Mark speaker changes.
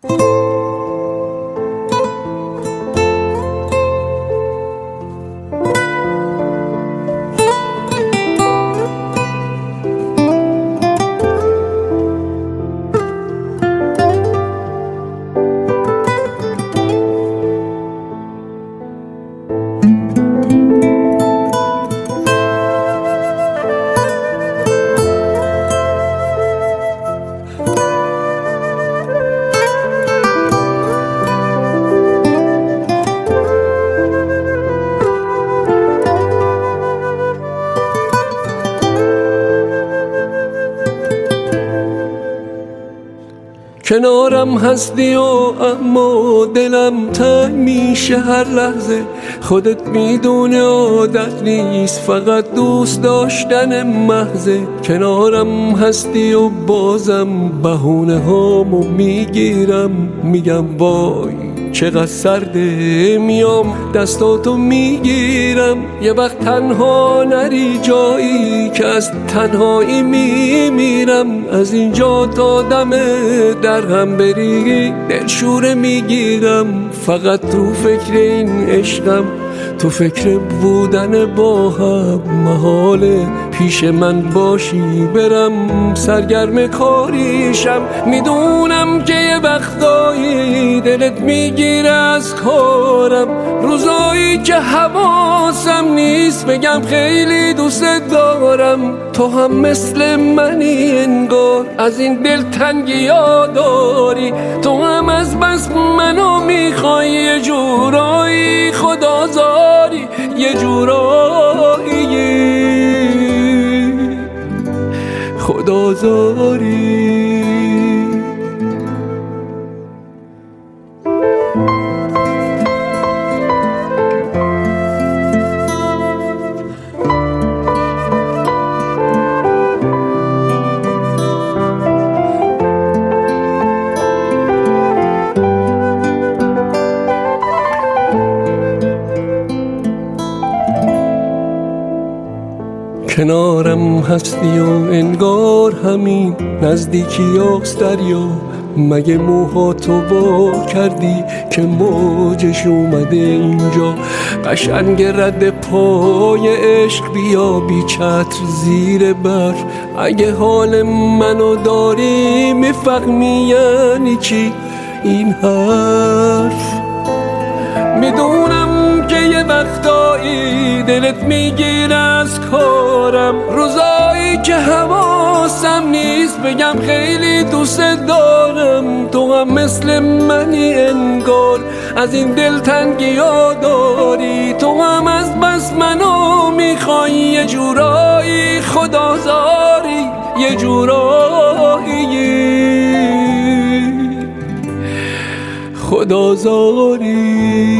Speaker 1: کنارم هستی و اما دلم تنگ میشه هر لحظه. خودت میدونی عادت نیست، فقط دوست داشتن محضه. کنارم هستی و بازم بهونه هامو میگیرم، میگم وای چقدر سرده، میام دستاتو میگیرم. یه وقت تنها نری جایی که از تنهایی میمیرم. از اینجا تا دم در هم بری دلشوره میگیرم. فقط تو فکر این عشقم، تو فکر بودن با هم. محاله پیش من باشی برم سرگرم کاریشم. میدونم که یه وقتایی دلت میگیره از کارم، روزایی که حواسم نیست بگم خیلی دوست دارم. تو هم مثل منی انگار، از این دل تنگی ها داری. تو هم از بس منو میخوای یه جورایی خدازاری، یه جورایی خدازاری. کنارم هستی و انگار همین نزدیکی آس دریا. مگه موهاتو وا کردی که موجش اومده اینجا؟ قشنگ رد پای عشق بیا بی چتر زیر بر. اگه حال منو داری میفهمی یعنی چی این حرف. میدونم که یه وقتایی دلت میگیره از کارم، روزایی که حواسم نیست بگم خیلی دوست دارم. تو هم مثل منی انگار، از این دل تنگی ها داری. تو هم از بس منو میخوای یه جورایی خدازاری، یه جورایی خدازاری.